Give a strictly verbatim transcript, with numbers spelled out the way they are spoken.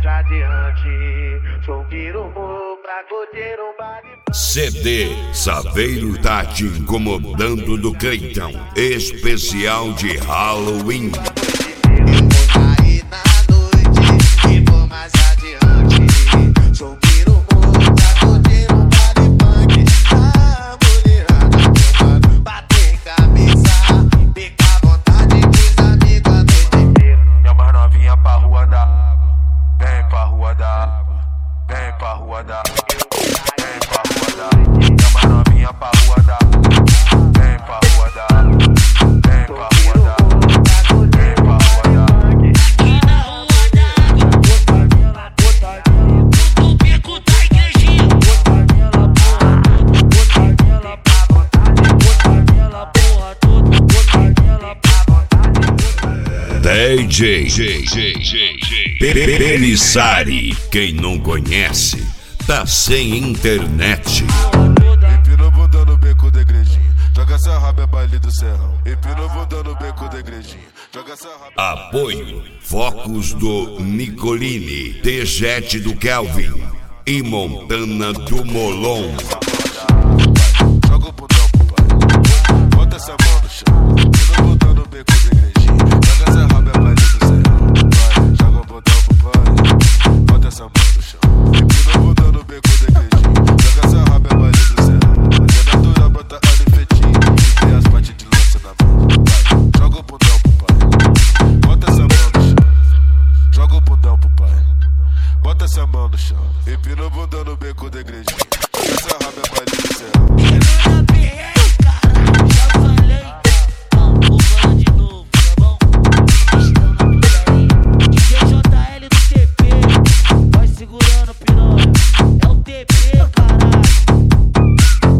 C D Saveiro tá te incomodando do Cleitão, especial de Halloween. D J Pelissari, quem não conhece, tá sem internet. Empina o bunda no beco da igrejinha, joga essa raba é baile do serrão. Empina o bunda no beco da igrejinha, joga essa raba. Apoio Focos do Nicolini, T-Jet do Kelvin e Montana do Molon. Joga o bundão pro pai, bota essa mão no chão. Empina o bunda no beco da igrejinha, joga essa raba é baile do serrão. Joga o bundão pro pai, bota essa mão no chão. Empina o bunda no beco da igrejinha, joga essa raba é baile do serrão. É natural, bota a nefetinha e tem as partes de lança na mão. Joga o bundão pro pai, bota essa mão no chão. Joga o bundão pro pai, bota essa mão no chão. Empina o bundão no beco da igrejinha.